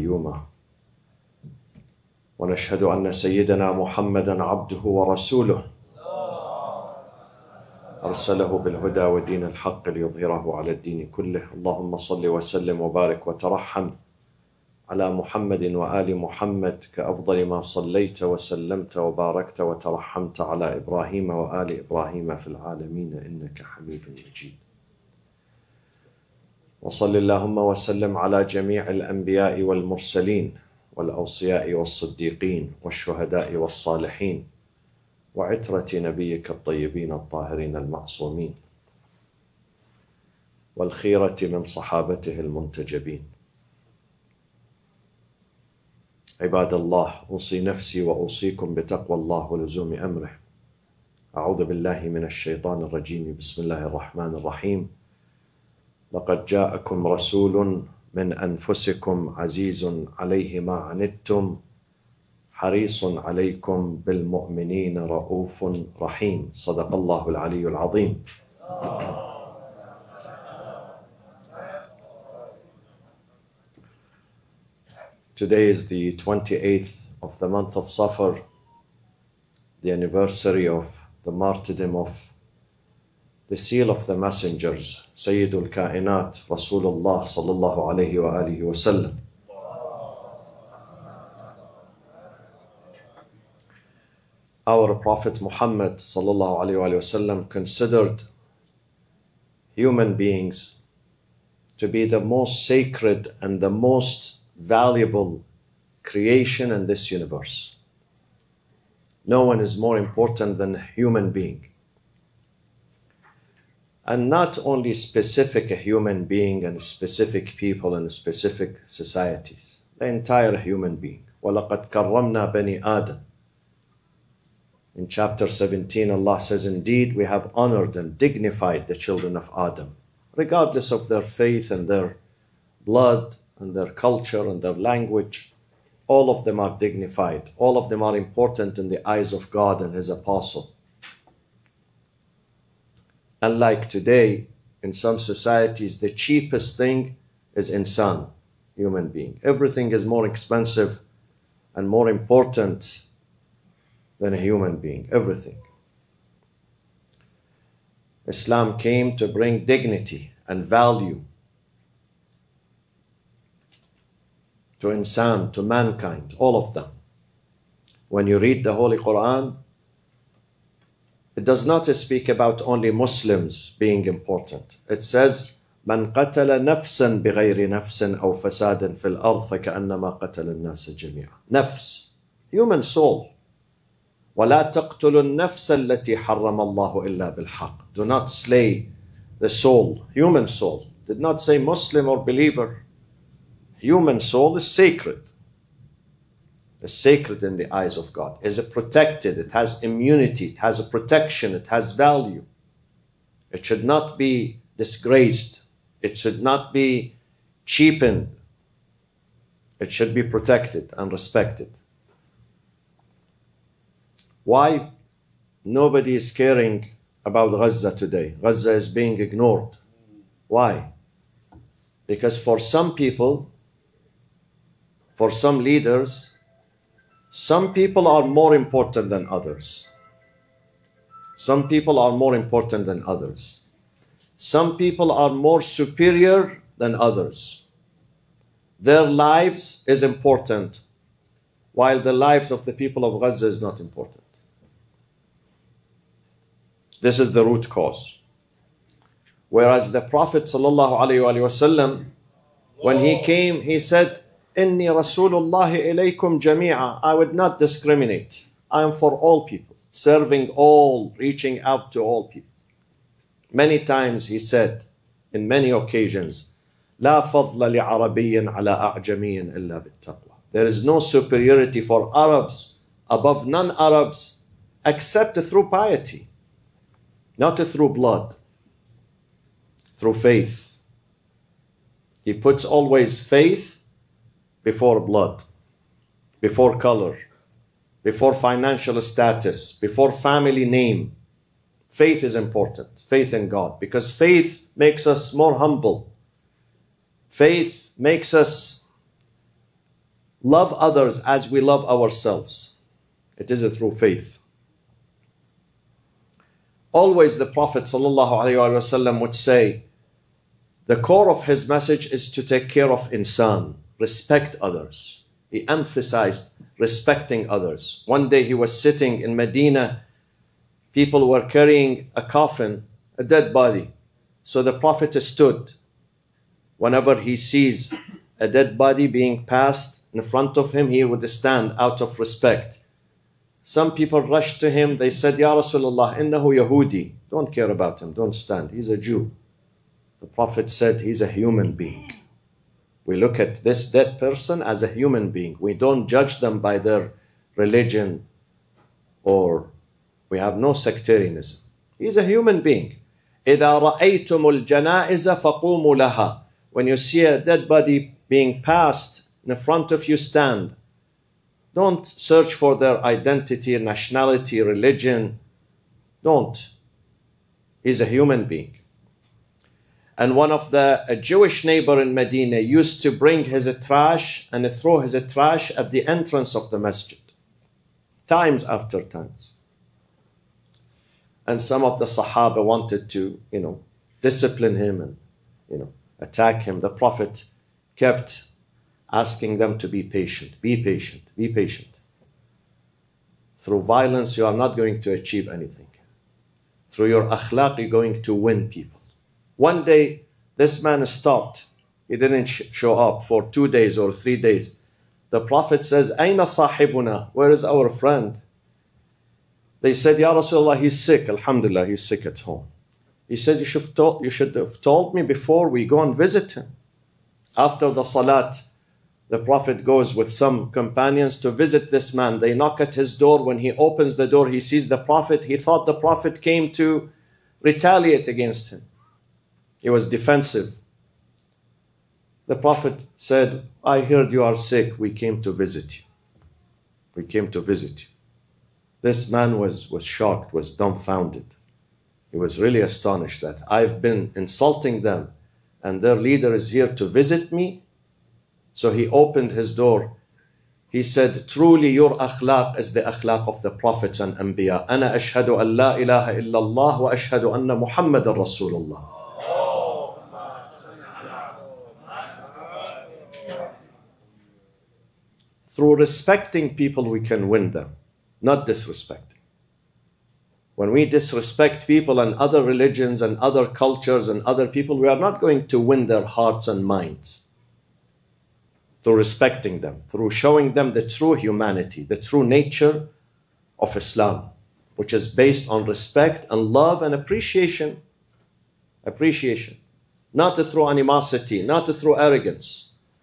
القيومة، ونشهد أن سيدنا محمدا عبده ورسوله أرسله بالهدى ودين الحق ليظهره على الدين كله. اللهم صل وسلم وبارك وترحم على محمد وآل محمد كأفضل ما صليت وسلمت وباركت وترحمت على إبراهيم وآل إبراهيم في العالمين إنك حميد مجيد. وصل اللهم وسلم على جميع الأنبياء والمرسلين والأوصياء والصديقين والشهداء والصالحين وعترة نبيك الطيبين الطاهرين المعصومين والخيرة من صحابته المنتجبين. عباد الله، أوصي نفسي وأوصيكم بتقوى الله ولزوم أمره. أعوذ بالله من الشيطان الرجيم. بسم الله الرحمن الرحيم. لقد جاءكم رسول من أنفسكم عزيز عليه ما عنتم حريص عليكم بالمؤمنين رؤوف رحيم. صدق الله العلي العظيم. Today is the 28th of the month of Safar, the anniversary of the martyrdom of the seal of the messengers, Sayyidul Kainat, Rasulullah sallallahu alayhi wa alihi wa sallam. Our Prophet Muhammad sallallahu alayhi wa sallam considered human beings to be the most sacred and the most valuable creation in this universe. No one is more important than a human being. And not only specific a human being and specific people and specific societies, the entire human being. وَلَقَدْ كَرَّمْنَا بَنِي آدَمَ. In chapter 17, Allah says, indeed, we have honored and dignified the children of Adam, regardless of their faith and their blood and their culture and their language. All of them are dignified. All of them are important in the eyes of God and His Apostle. Unlike today, in some societies, the cheapest thing is insan, human being. Everything is more expensive and more important than a human being. Everything. Islam came to bring dignity and value to insan, to mankind, all of them. When you read the Holy Quran, it does not speak about only Muslims being important. It says, من قتل نفسا بغير نفس أو فساد في الأرض فكأنما قتل الناس جميعا. Nafs, human soul. ولا تقتلوا النفس التي حرم الله إلا بالحق. Do not slay the soul, human soul. Did not say Muslim or believer. Human soul is sacred. It's sacred in the eyes of God. Is it protected? It has immunity. It has a protection. It has value. It should not be disgraced. It should not be cheapened. It should be protected and respected. Why nobody is caring about Gaza today? Gaza is being ignored. Why? Because for some people, for some leaders, some people are more important than others. Some people are more important than others. Some people are more superior than others. Their lives is important, while the lives of the people of Gaza is not important. This is the root cause. Whereas the Prophet ﷺ, when he came, he said, إِنِّي رَسُولُ اللَّهِ إِلَيْكُمْ جَمِيعًا. I would not discriminate. I am for all people, serving all, reaching out to all people. Many times he said, in many occasions, لا فضل لعربي على أعجمي إلا بالتقوى. There is no superiority for Arabs above non-Arabs except through piety, not through blood, through faith. He puts always faith before blood, before color, before financial status, before family name. Faith is important, faith in God, because faith makes us more humble. Faith makes us love others as we love ourselves. It is through faith. Always the Prophet ﷺ would say, the core of his message is to take care of insan, respect others. He emphasized respecting others. One day he was sitting in Medina, people were carrying a coffin, a dead body. So the Prophet stood. Whenever he sees a dead body being passed in front of him, he would stand out of respect. Some people rushed to him, they said, Ya Rasulullah, innahu Yahudi. Don't care about him, don't stand, he's a Jew. The Prophet said, he's a human being. We look at this dead person as a human being. We don't judge them by their religion, or we have no sectarianism. He's a human being. إِذَا رَأَيْتُمُ الْجَنَائِزَ فَقُومُوا لَهَا. When you see a dead body being passed in front of you, stand. Don't search for their identity, nationality, religion. Don't. He's a human being. And one of a Jewish neighbor in Medina used to bring his trash and throw his trash at the entrance of the masjid. Times after times. And some of the Sahaba wanted to, discipline him and, attack him. The Prophet kept asking them to be patient, be patient, be patient. Through violence, you are not going to achieve anything. Through your akhlaq, you're going to win people. One day, this man stopped. He didn't show up for 2 days or 3 days. The Prophet says, Aina sahibuna? Where is our friend? They said, Ya Rasulullah, he's sick. Alhamdulillah, he's sick at home. He said, you should have told me before we go and visit him. After the salat, the Prophet goes with some companions to visit this man. They knock at his door. When he opens the door, he sees the Prophet. He thought the Prophet came to retaliate against him. He was defensive. The Prophet said, I heard you are sick. We came to visit you. We came to visit you. This man was shocked, was dumbfounded. He was really astonished that I've been insulting them and their leader is here to visit me. So he opened his door. He said, truly your akhlaq is the akhlaq of the prophets and anbiya. Ana ashhadu an la ilaha illallah wa ashhadu anna Muhammadan Rasulullah. Through respecting people, we can win them, not disrespecting. When we disrespect people and other religions and other cultures and other people, we are not going to win their hearts and minds. Through respecting them, through showing them the true humanity, the true nature of Islam, which is based on respect and love and appreciation. Appreciation. Not through animosity, not through arrogance.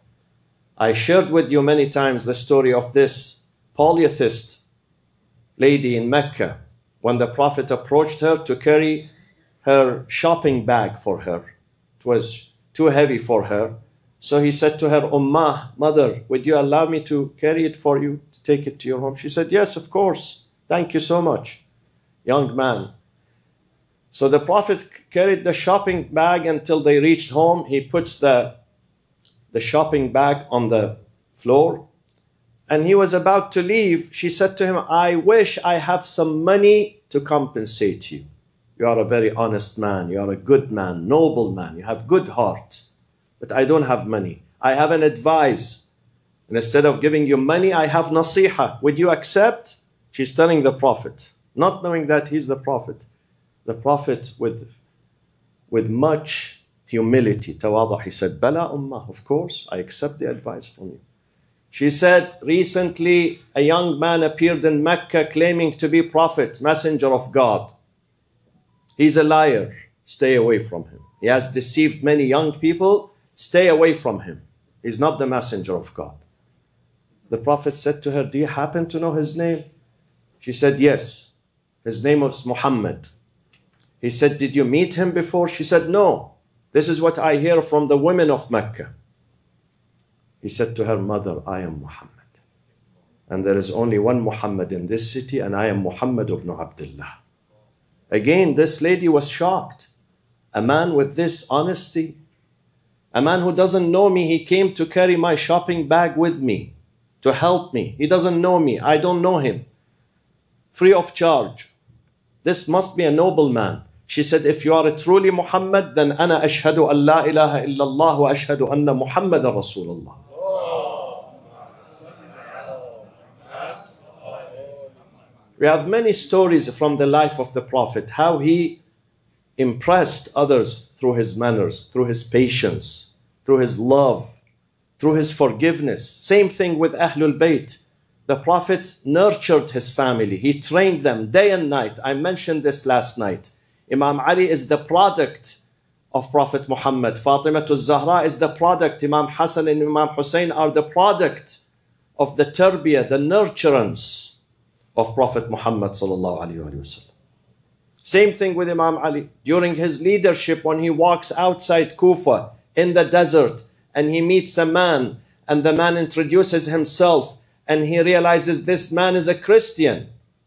I shared with you many times the story of this polytheist lady in Mecca when the Prophet approached her to carry her shopping bag for her. It was too heavy for her. So he said to her, Ummah, mother, would you allow me to carry it for you, to take it to your home? She said, yes, of course. Thank you so much, young man. So the Prophet carried the shopping bag until they reached home. He puts the shopping bag on the floor. And he was about to leave. She said to him, I wish I have some money to compensate you. You are a very honest man. You are a good man, noble man. You have good heart. But I don't have money. I have an advice. And instead of giving you money, I have nasiha. Would you accept? She's telling the Prophet, not knowing that he's the Prophet. The Prophet with much humility, tawadah, he said, Bala ummah, of course, I accept the advice from you. She said, recently a young man appeared in Mecca claiming to be prophet, messenger of God. He's a liar. Stay away from him. He has deceived many young people. Stay away from him. He's not the messenger of God. The Prophet said to her, do you happen to know his name? She said, yes. His name was Muhammad. He said, did you meet him before? She said, no. This is what I hear from the women of Mecca. He said to her, mother, I am Muhammad. And there is only one Muhammad in this city, and I am Muhammad ibn Abdullah. Again, this lady was shocked. A man with this honesty, a man who doesn't know me, he came to carry my shopping bag with me. to help me. He doesn't know me. I don't know him. Free of charge. This must be a noble man. She said, if you are truly Muhammad, then أنا أشهد أن لا إله إلا الله وأشهد أن محمد رسول الله. We have many stories from the life of the Prophet, how he impressed others through his manners, through his patience, through his love, through his forgiveness. Same thing with Ahlul Bayt. The Prophet nurtured his family. He trained them day and night. I mentioned this last night. Imam Ali is the product of Prophet Muhammad. Fatimatul Zahra is the product. Imam Hassan and Imam Hussein are the product of the tarbiyah, the nurturance of Prophet Muhammad sallallahu alaihi wasallam. Same thing with Imam Ali. During his leadership, when he walks outside Kufa in the desert and he meets a man and the man introduces himself and he realizes this man is a Christian.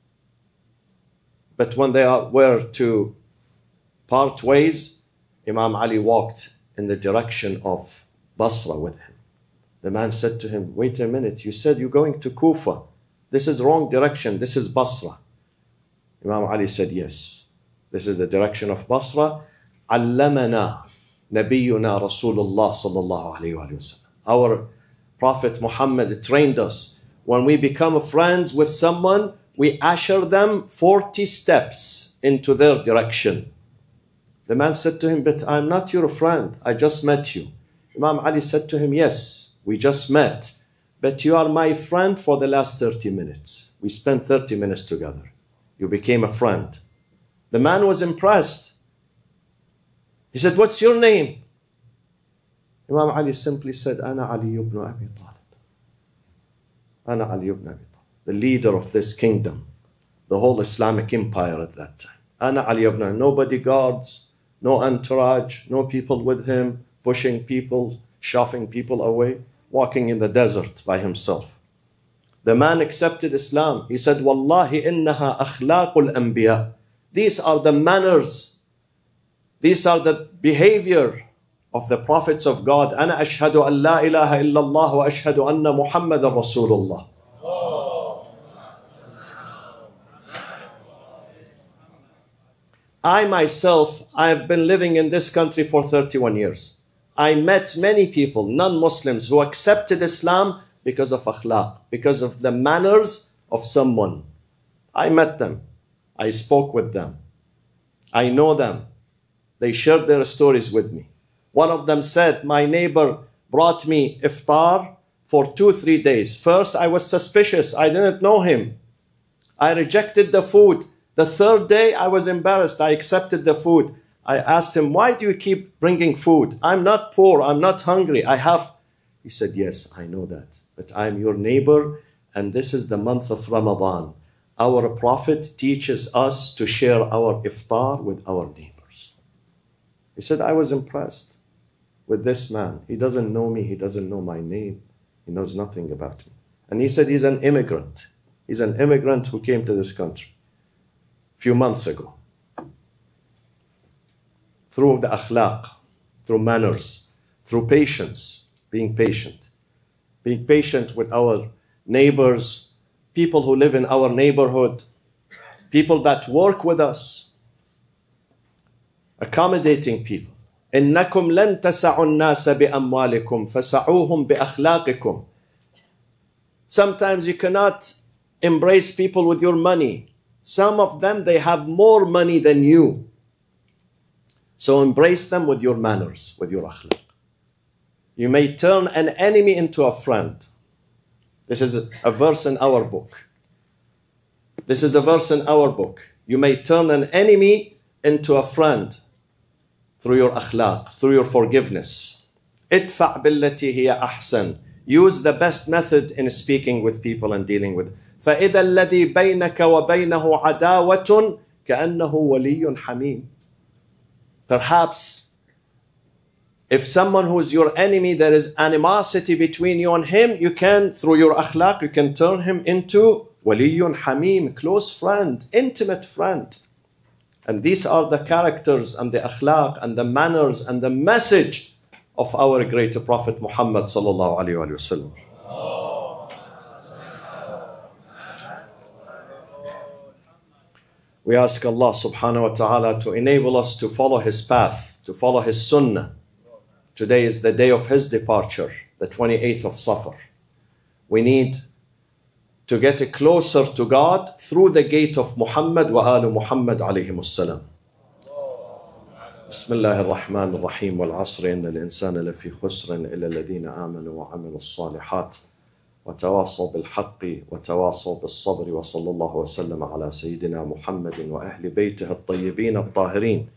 But when they were to part ways, Imam Ali walked in the direction of Basra with him. The man said to him, wait a minute, you said you're going to Kufa. This is wrong direction. This is Basra. Imam Ali said, yes. This is the direction of Basra. علمنا نبينا رسول الله صلى الله عليه وسلم. Our Prophet Muhammad trained us. When we become friends with someone, we usher them 40 steps into their direction. The man said to him, but I'm not your friend. I just met you. Imam Ali said to him, yes, we just met. But you are my friend for the last 30 minutes. We spent 30 minutes together. You became a friend. The man was impressed. He said, what's your name? Imam Ali simply said, Ana Ali ibn Abi Talib. Ana Ali ibn Abi Talib. The leader of this kingdom. The whole Islamic empire at that time. Ana Ali ibn, no bodyguards, no entourage, no people with him, pushing people, shoving people away, walking in the desert by himself. The man accepted Islam. He said, Wallahi innaha akhlaqul anbiya. These are the manners. These are the behavior of the prophets of God. Ana ashhadu an la ilaha illallah wa ashhadu anna Muhammadan Rasulullah. I myself, I have been living in this country for 31 years. I met many people, non-Muslims, who accepted Islam because of akhlaq, because of the manners of someone. I met them. I spoke with them. I know them. They shared their stories with me. One of them said, my neighbor brought me iftar for 2-3 days. First, I was suspicious. I didn't know him. I rejected the food. The third day, I was embarrassed. I accepted the food. I asked him, why do you keep bringing food? I'm not poor. I'm not hungry. I have. He said, yes, I know that. But I'm your neighbor, and this is the month of Ramadan. Our Prophet teaches us to share our iftar with our neighbors. He said, I was impressed with this man. He doesn't know me. He doesn't know my name. He knows nothing about me. And he said he's an immigrant. He's an immigrant who came to this country a few months ago. Through the akhlaq, through manners, through patience, being patient with our neighbors, people who live in our neighborhood, people that work with us, accommodating people. إنكم لن تسعوا الناس بأموالكم فسعوهم بأخلاقكم. Sometimes you cannot embrace people with your money. Some of them, they have more money than you. So embrace them with your manners, with your akhlaq. You may turn an enemy into a friend. This is a verse in our book. This is a verse in our book. You may turn an enemy into a friend through your akhlaq, through your forgiveness. Idfa' billati hiya ahsan. Use the best method in speaking with people and dealing with. فَإِذَا الَّذِي بَيْنَكَ وَبَيْنَهُ عَدَاوَةٌ كَأَنَّهُ وَلِيٌّ حَمِيمٌ. Perhaps if someone who is your enemy, there is animosity between you and him, you can, through your akhlaq, you can turn him into waliyyun hamim, close friend, intimate friend. And these are the characters and the akhlaq and the manners and the message of our great Prophet Muhammad sallallahu alaihi wasallam. We ask Allah subhanahu wa ta'ala to enable us to follow His path, to follow His sunnah. Today is the day of His departure, the 28th of Safar. We need to get closer to God through the gate of Muhammad wa alu Muhammad alayhim as-salam. بسم الله الرحمن الرحيم والعصر إن الإنسان لفي خسر إلا الذين آمنوا وعملوا الصالحات وتواصوا بالحق وتواصوا بالصبر وصلى الله وسلم على سيدنا محمد وأهل بيته الطيبين الطاهرين.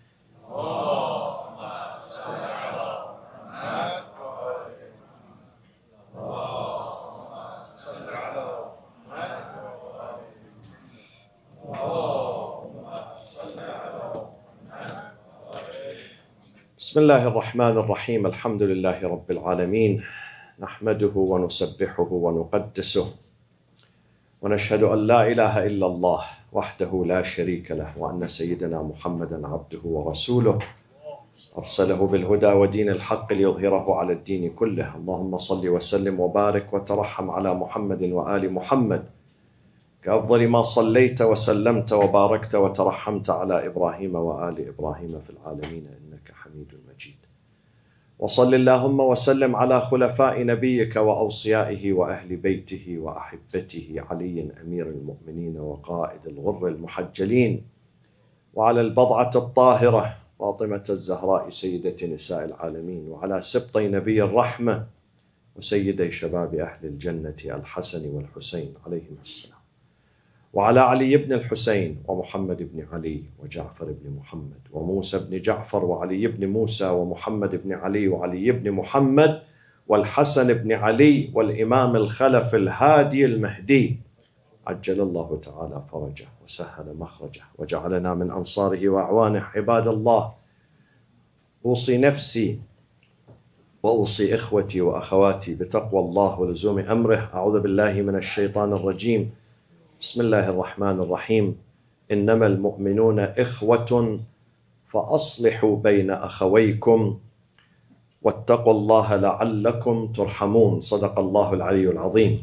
بسم الله الرحمن الرحيم الحمد لله رب العالمين نحمده ونسبحه ونقدسه ونشهد أن لا إله إلا الله وحده لا شريك له وأن سيدنا محمدا عبده ورسوله أرسله بالهدى ودين الحق ليظهره على الدين كله. اللهم صل وسلم وبارك وترحم على محمد وآل محمد كأفضل ما صليت وسلمت وباركت وترحمت على إبراهيم وآل إبراهيم في العالمين إنك حميد مجيد. وصل اللهم وسلم على خلفاء نبيك وأوصيائه وأهل بيته وأحبته علي أمير المؤمنين وقائد الغر المحجلين وعلى البضعة الطاهرة فاطمة الزهراء سيدة نساء العالمين وعلى سبطي نبي الرحمة وسيدي شباب أهل الجنة الحسن والحسين عليهم السلام وعلى علي بن الحسين ومحمد بن علي وجعفر بن محمد وموسى بن جعفر وعلي بن موسى ومحمد بن علي وعلي بن محمد والحسن بن علي والإمام الخلف الهادي المهدي عجل الله تعالى فرجه وسهل مخرجه وجعلنا من أنصاره وأعوانه. عباد الله، أوصي نفسي وأوصي إخوتي وأخواتي بتقوى الله ولزوم أمره. أعوذ بالله من الشيطان الرجيم. بسم الله الرحمن الرحيم. إنما المؤمنون إخوة فأصلحوا بين أخويكم واتقوا الله لعلكم ترحمون. صدق الله العلي العظيم.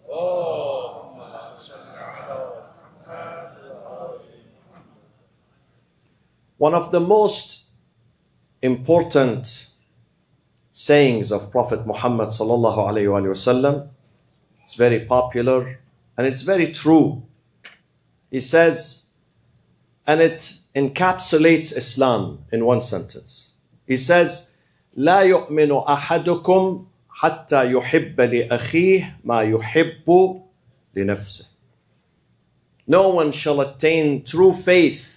One of the most important sayings of Prophet Muhammad sallallahu alayhi wa sallam, it's very popular and it's very true. He says, and it encapsulates Islam in one sentence. He says, لا يؤمن أحدكم حتى يحب لأخيه ما يحب لنفسه. No one shall attain true faith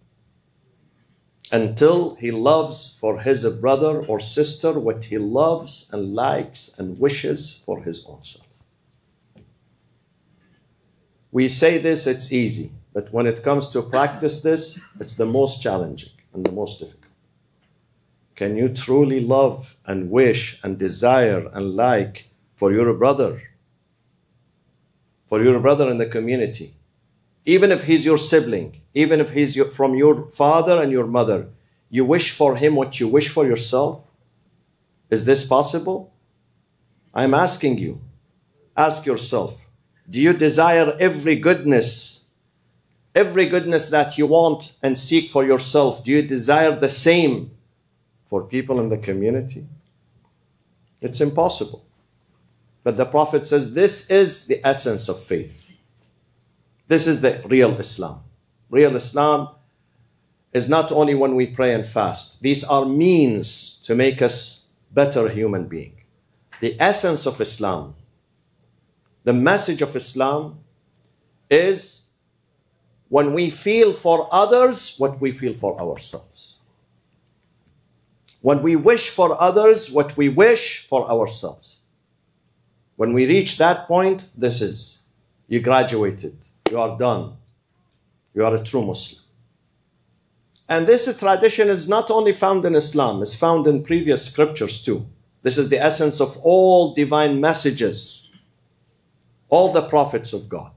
until he loves for his brother or sister what he loves and likes and wishes for his own self. We say this, it's easy, but when it comes to practice this, it's the most challenging and the most difficult. Can you truly love and wish and desire and like for your brother in the community? Even if he's your sibling, even if he's from your father and your mother, you wish for him what you wish for yourself? Is this possible? I'm asking you, ask yourself, do you desire every goodness that you want and seek for yourself? Do you desire the same for people in the community? It's impossible. But the Prophet says this is the essence of faith. This is the real Islam. Real Islam is not only when we pray and fast. These are means to make us better human beings. The essence of Islam, the message of Islam is when we feel for others what we feel for ourselves. When we wish for others what we wish for ourselves. When we reach that point, this is, you graduated. You are done. You are a true Muslim. And this tradition is not only found in Islam, it's found in previous scriptures too. This is the essence of all divine messages, all the prophets of God.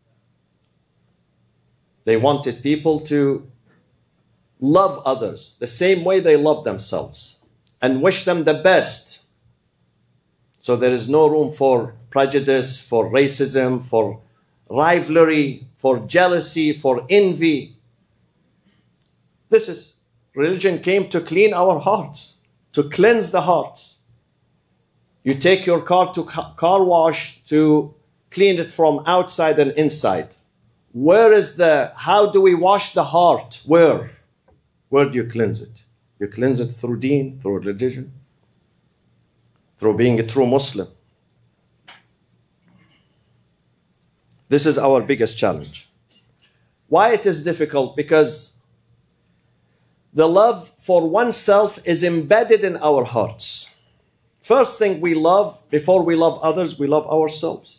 They wanted people to love others the same way they love themselves and wish them the best. So there is no room for prejudice, for racism, for rivalry, for jealousy, for envy. Religion came to clean our hearts, to cleanse the hearts. You take your car to car wash to clean it from outside and inside. How do we wash the heart? Where do you cleanse it? You cleanse it through deen, through religion, through being a true Muslim. This is our biggest challenge. Why it is difficult? Because the love for oneself is embedded in our hearts. First thing we love, before we love others, we love ourselves.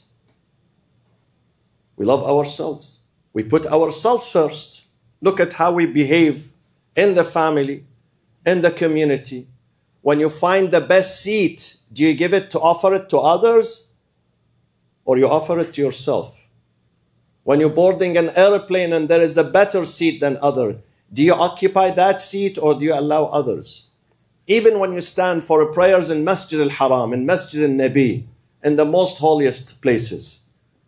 We love ourselves. We put ourselves first. Look at how we behave in the family, in the community. When you find the best seat, do you give it to offer it to others, or you offer it to yourself? When you're boarding an airplane and there is a better seat than other, do you occupy that seat or do you allow others? Even when you stand for prayers in Masjid al-Haram, in Masjid al-Nabi, in the most holiest places,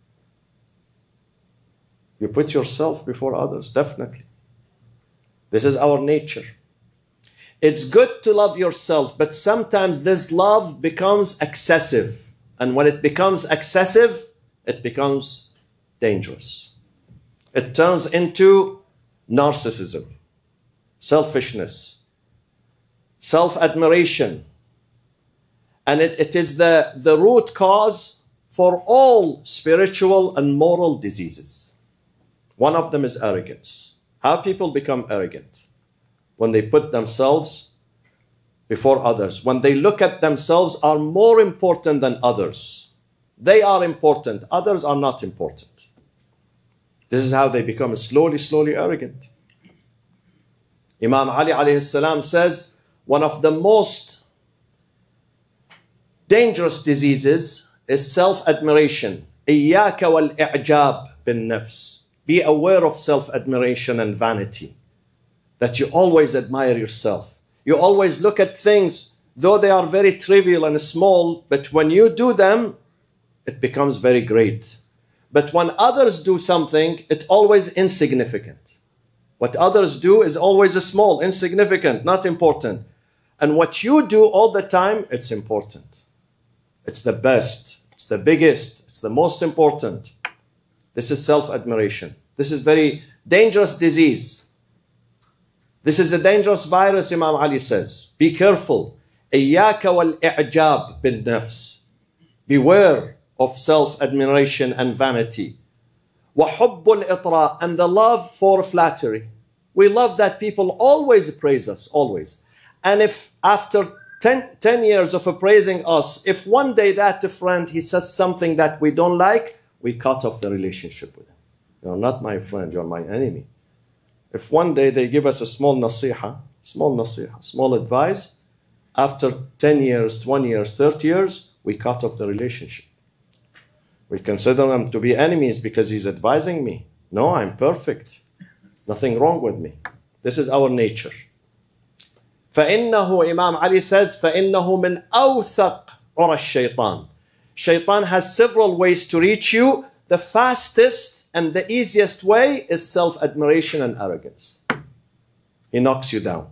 you put yourself before others, definitely. This is our nature. It's good to love yourself, but sometimes this love becomes excessive. And when it becomes excessive, it becomes dangerous. It turns into narcissism, selfishness, self-admiration. And it is the root cause for all spiritual and moral diseases. One of them is arrogance. How people become arrogant? When they put themselves before others. When they look at themselves are more important than others. They are important. Others are not important. This is how they become slowly arrogant. Imam Ali alayhi salam says, one of the most dangerous diseases is self-admiration. إِيَّاكَ وَالْإِعْجَابِ بِالنَّفْسِ. Be aware of self-admiration and vanity. That you always admire yourself. You always look at things, though they are very trivial and small, but when you do them, it becomes very great. But when others do something, it's always insignificant. What others do is always small, insignificant, not important. And what you do all the time, it's important. It's the best, it's the biggest, it's the most important. This is self-admiration. This is very dangerous disease. This is a dangerous virus, Imam Ali says. Be careful. إِيَّاكَ وَالْإِعْجَابِ بِالنَّفْسِ. Beware of self-admiration and vanity. وَحُبُّ الْإِطْرَاءِ. And the love for flattery. We love that people always praise us, always. And if after 10 years of praising us, if one day that friend, he says something that we don't like, we cut off the relationship with him. You're not my friend, you're my enemy. If one day they give us a small nasiha, small advice, after 10 years, 20 years, 30 years, we cut off the relationship. We consider them to be enemies because he's advising me. No, I'm perfect. Nothing wrong with me. This is our nature. فَإِنَّهُ, Imam Ali says, فَإِنَّهُ مِنْ أَوْثَقْ عُرَى الشَّيْطَانِ. Shaitan has several ways to reach you. The fastest and the easiest way is self-admiration and arrogance. He knocks you down.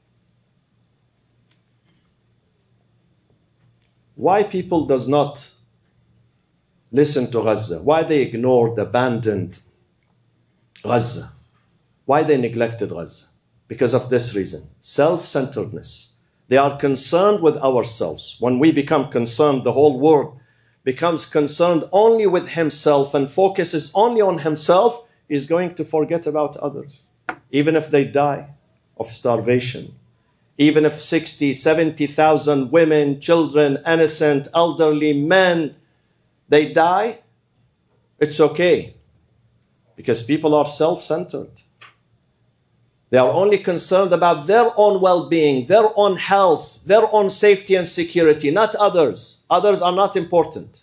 Why people does not listen to Gaza? Why they ignored, abandoned Gaza? Why they neglected Gaza? Because of this reason, self-centeredness. They are concerned with ourselves. When we become concerned, the whole world becomes concerned only with himself and focuses only on himself, is going to forget about others. Even if they die of starvation, even if 60, 70,000 women, children, innocent, elderly men, they die, it's okay. Because people are self-centered. They are only concerned about their own well-being, their own health, their own safety and security, not others. Others are not important.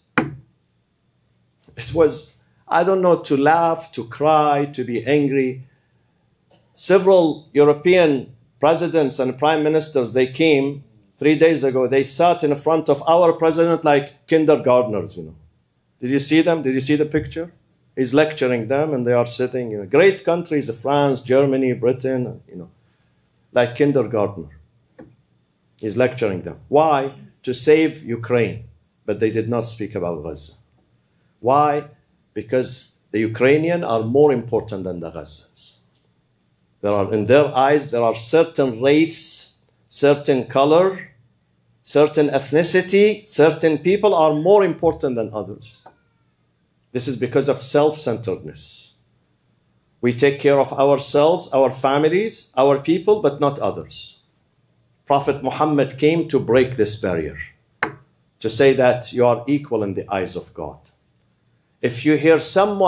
It was, I don't know, to laugh, to cry, to be angry. Several European presidents and prime ministers, they came 3 days ago. They sat in front of our president like kindergartners, you know. Did you see them? Did you see the picture? He's lecturing them and they are sitting in great countries, France, Germany, Britain, you know. like kindergartner. He's lecturing them. Why? To save Ukraine. But they did not speak about Gaza. Why? Because the Ukrainians are more important than the Gazans. In their eyes, there are certain race, certain color, certain ethnicity, certain people are more important than others. This is because of self-centeredness. We take care of ourselves, our families, our people, but not others. Prophet Muhammad came to break this barrier, to say that you are equal in the eyes of God. If you hear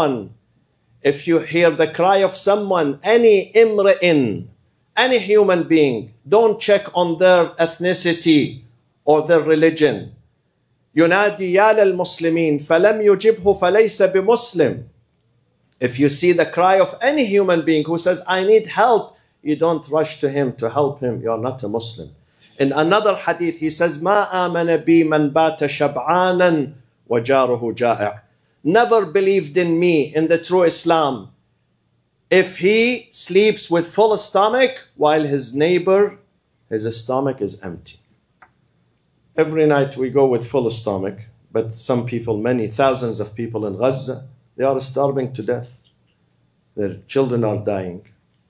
the cry of someone, any imra'in, any human being, don't check on their ethnicity or their religion. ينادي يا للمسلمين فلم يجبه فليس بمسلم. If you see the cry of any human being who says, I need help, you don't rush to him to help him. You are not a Muslim. In another hadith, he says, ما آمن بي من بات شبعانا وجاره جائع. Never believed in me, in the true Islam, if he sleeps with full stomach while his neighbor, his stomach is empty. Every night we go with full stomach, but some people, many thousands of people in Gaza, they are starving to death. Their children are dying.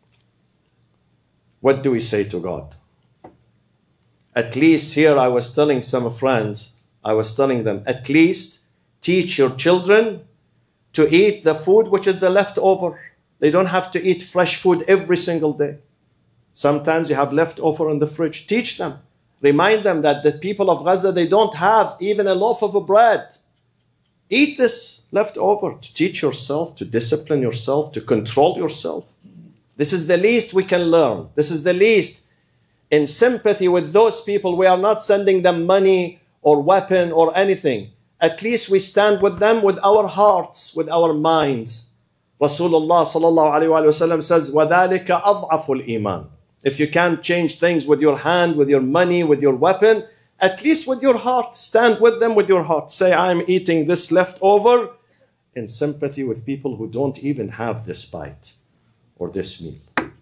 What do we say to God? At least here I was telling some friends, I was telling them, at least teach your children to eat the food which is the leftover. They don't have to eat fresh food every single day. Sometimes you have leftover in the fridge. Teach them. Remind them that the people of Gaza, they don't have even a loaf of bread. Eat this leftover to teach yourself, to discipline yourself, to control yourself. This is the least we can learn. This is the least. In sympathy with those people, we are not sending them money or weapon or anything. At least we stand with them with our hearts, with our minds. Rasulullah sallallahu alayhi wa sallam says, وَذَلِكَ أَضْعَفُ الْإِيمَانِ. If you can't change things with your hand, with your money, with your weapon, at least with your heart, stand with them with your heart. Say, I'm eating this leftover in sympathy with people who don't even have this bite or this meal.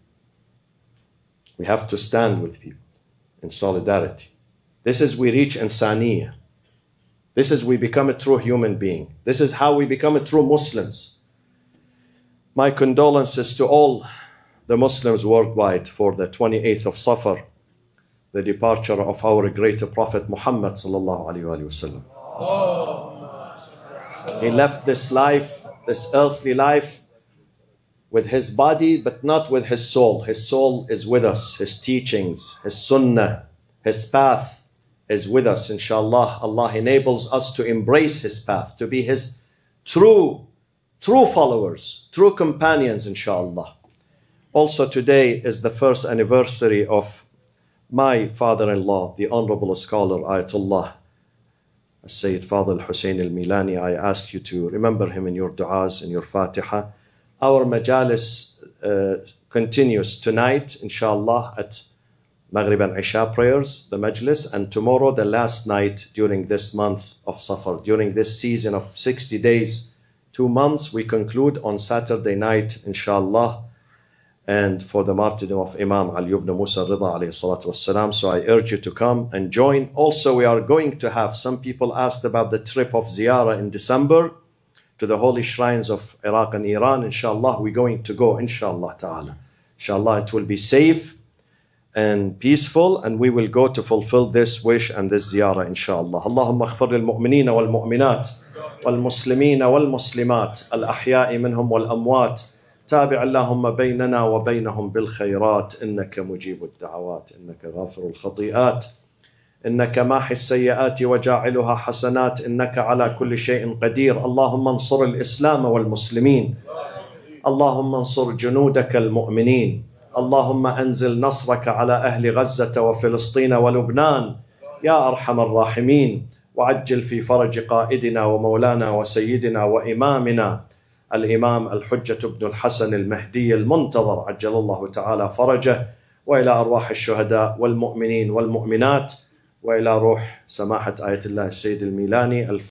We have to stand with people in solidarity. This is we reach insaniyah. This is we become a true human being. This is how we become a true Muslims. My condolences to all the Muslims worldwide for the 28th of Safar, the departure of our great Prophet Muhammad sallallahu alaihi wasallam. He left this life, this earthly life, with his body, but not with his soul. His soul is with us. His teachings, his sunnah, his path is with us, inshallah. Allah enables us to embrace his path, to be his true followers, true companions, inshallah. Also today is the first anniversary of my father-in-law, the honorable scholar Ayatollah Sayyid Fadl Hussein al-Milani. I ask you to remember him in your du'as, in your Fatiha. Our majalis continues tonight, inshallah, at Maghrib and Isha prayers, the majlis, and tomorrow, the last night during this month of Safar, during this season of 60 days, 2 months, we conclude on Saturday night, inshallah, and for the martyrdom of Imam Ali ibn Musa Rida alayhi salatu wassalam. So I urge you to come and join. Also, we are going to have, some people asked about the trip of ziyarah in December to the holy shrines of Iraq and Iran. Inshallah, we're going to go, inshallah ta'ala. Inshallah, it will be safe and peaceful, and we will go to fulfill this wish and this ziyarah, inshallah. Allahumma aghfir lil mu'minina wal mu'minat wal muslimina wal muslimat al ahya'i minhum wal amwat. تابع اللهم بيننا وبينهم بالخيرات إنك مجيب الدعوات إنك غافر الخطيئات إنك ماحي السيئات وجاعلها حسنات إنك على كل شيء قدير. اللهم انصر الإسلام والمسلمين. اللهم انصر جنودك المؤمنين. اللهم أنزل نصرك على أهل غزة وفلسطين ولبنان يا أرحم الراحمين. وعجل في فرج قائدنا ومولانا وسيدنا وإمامنا الإمام الحجة بن الحسن المهدي المنتظر عجل الله تعالى فرجه، وإلى أرواح الشهداء والمؤمنين والمؤمنات، وإلى روح سماحة آية الله السيد الميلاني.